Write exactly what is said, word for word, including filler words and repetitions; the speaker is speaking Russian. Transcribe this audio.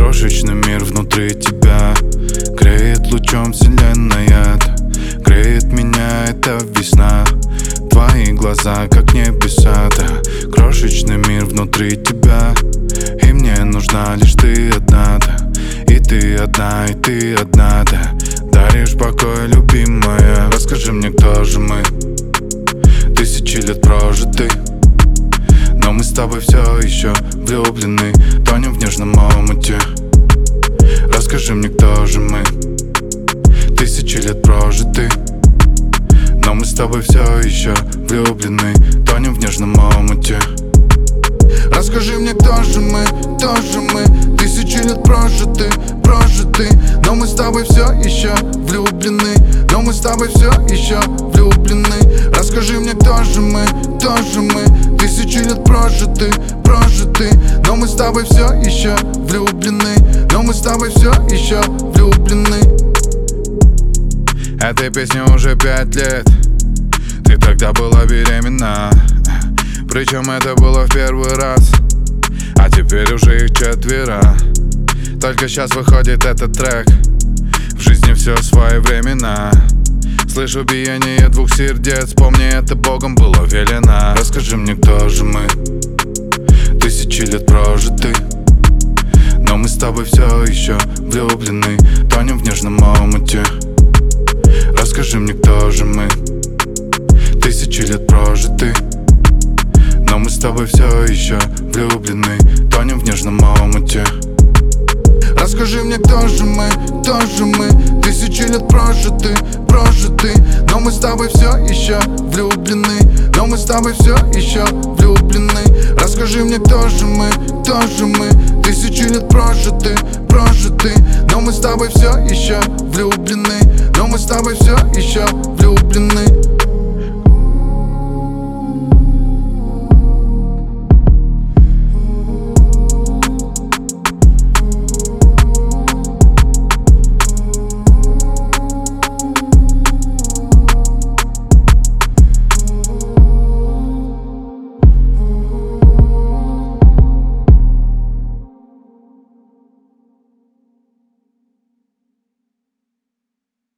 Крошечный мир внутри тебя греет лучом вселенная, греет меня эта весна. Твои глаза как небеса, да. Крошечный мир внутри тебя, и мне нужна лишь ты одна, да. И ты одна, и ты одна, да. Даришь покой, любимая. Расскажи мне, кто же мы? Тысячи лет прожиты, но мы с тобой все еще влюблены, тонем в нежном омуте. Расскажи мне, кто же мы? Тысячи лет прожиты, но мы с тобой все еще влюблены, тонем в нежном омуте. Расскажи мне, кто же мы, кто же мы? Тысячи лет прожиты, прожиты, но мы с тобой все еще влюблены, но мы с тобой все еще влюблены. Расскажи мне, кто же мы, кто же мы? Тысячи лет прожиты, прожиты, но мы с тобой все еще влюблены, но мы с тобой все еще влюблены. Этой песне уже пять лет, ты тогда была беременна, причем это было в первый раз, а теперь уже их четверо. Только сейчас выходит этот трек, в жизни все своевременно. Слышу биение двух сердец, помни, это Богом было велено. Расскажи мне, кто же мы? Тысячи лет прожиты, но мы с тобой все еще влюблены, тонем в нежном омуте. Расскажи мне, кто же мы? Тысячи лет прожиты, но мы с тобой все еще влюблены, тонем в нежном омуте. Расскажи мне, кто же мы, кто же мы? Тысячи лет прожиты, прожиты, но мы с тобой все еще влюблены, но мы с тобой все еще влюблены. Расскажи мне, кто же мы, кто же мы? Тысячи лет прожиты, прожиты, но мы с тобой все еще влюблены, но мы с тобой все